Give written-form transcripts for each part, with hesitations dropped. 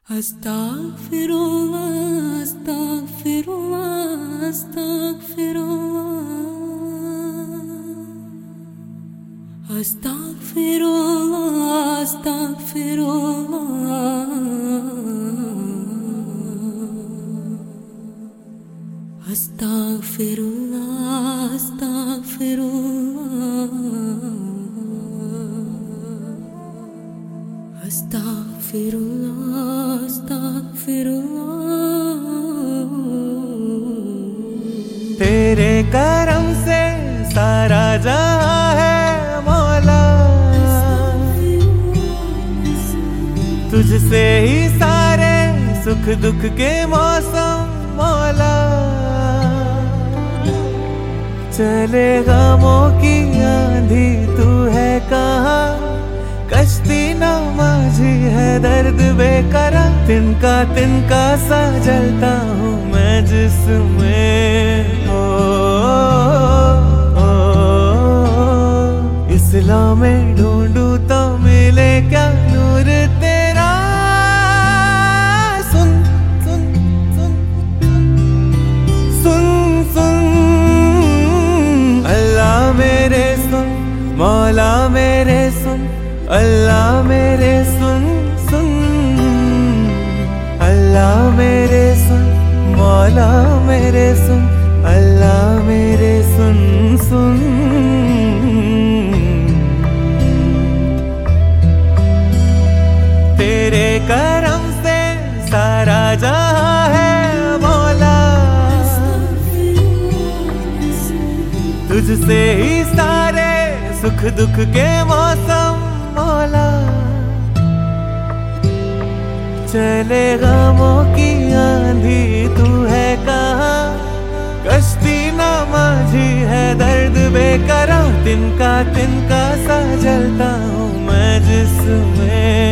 Astaghfirullah, astaghfirullah, astaghfirullah. Astaghfirullah, astaghfirullah. Astaghfirullah, astaghfirullah. Astaghfirullah, astaghfirullah. तेरे करम से सारा जहां है मौला, तुझसे ही सारे सुख दुख के मौसम मौला। चले गमों की आंधी तू है कहाँ, कश्ती न माझी है दर्द बेकरार। तिनका सा जलता हूँ मैं जिसमें इस्लाम में ढूंढूं तो मिले क्या नूर तेरा। सुन सुन सुन सुन सुन अल्लाह मेरे सुन, मौला मेरे सुन, अल्लाह मेरे सुन सुन, अल्लाह मेरे सुन, मौला मेरे सुन, अल्लाह मेरे सुन सुन। तेरे करम से सारा जहां है मौला, तुझसे ही सारे सुख दुख के मौसम मौला। चले गमों की आंधी तू है कहाँ, कश्ती न माझी है दर्द बेकरार। तिनका सा जलता हूँ मैं जिसमें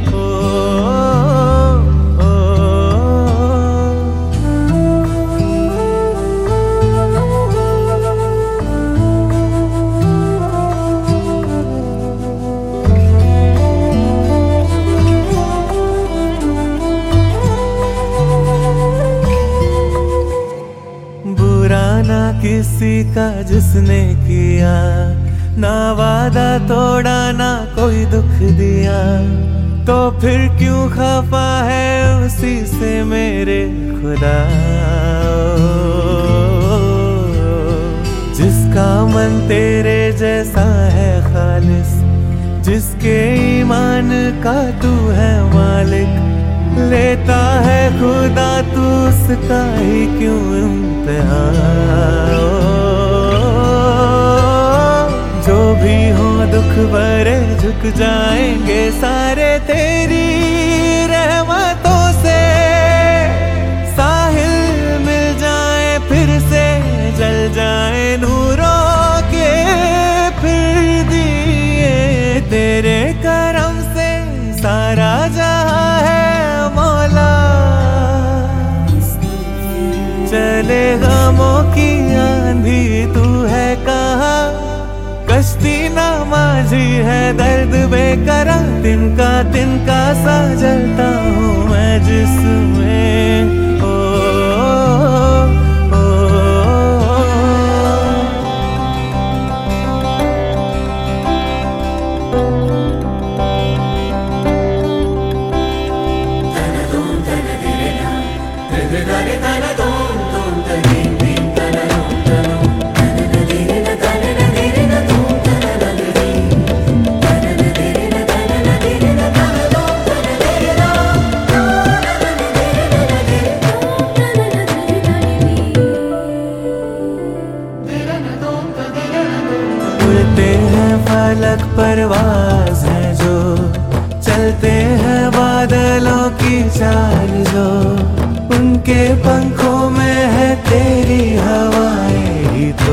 ना किसी का जिसने किया, ना वादा तोड़ा ना कोई दुख दिया। तो फिर क्यों खफा है उसी से मेरे खुदा, जिसका मन तेरे जैसा है खालिस, जिसके ईमान का तू है मालिक। लेता है खुदा तू उसका ही क्यों इम्तिहान। जो भी हो दुख भरे झुक जाएंगे सारे तेरी रहमतों से। साहिल मिल जाए फिर से जल जाए नूरों के फिर दिए। तेरे करम से सारा जहां है मौला, चले गमों की आंधी तू है कहाँ, कश्ती न माझी है दर्द बेकरार। तिनका सा जलता हूँ मैं जिसमें फलक परवाज है जो, चलते हैं बादलों की चाल जो। उनके पंखों में है तेरी हवाएं ही तो।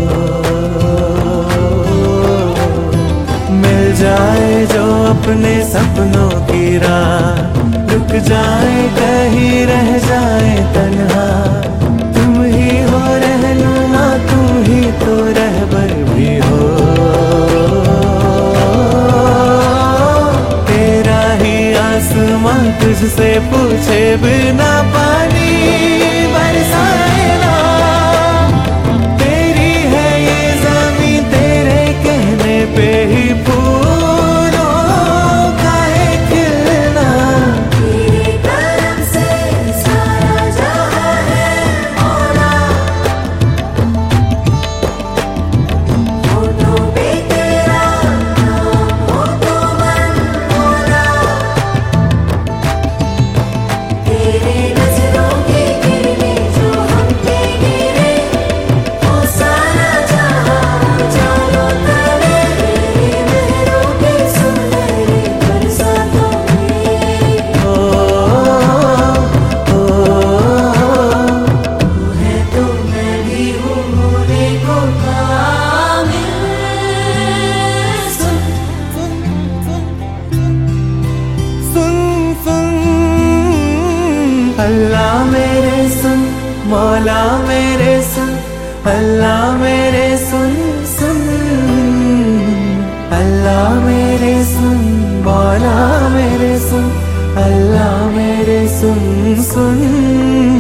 मिल जाए जो अपने सपनों की राह, रुक जाए कहीं रह जाए तन्हा। तुम ही हो रहनुमा, तुम ही तो रहबर भी हो। तेरा ही आसमां तुझसे पूछे बिना पानी बरसाए ना। तेरी है ये ज़मीं, तेरे कहने पे ही फूलों का है खिलना। तेरे करम से सारा जहां है मौला, होठों पे तेरा नाम हो तो मन मौला। तेरे नजरों की किरणें जो हम पे गिरे, वो सारा जहां उजालों तले। मेहरों की सुनहरी बरसातों में तू है तो मैं भी हूँ होने को कामिल। सुन सुन सुन अल्लाह मेरे सुन, मौला मेरे सुन, अल्लाह मेरे सुन सुन। अल्लाह मेरे सुन, मौला मेरे सुन, अल्लाह मेरे सुन सुन।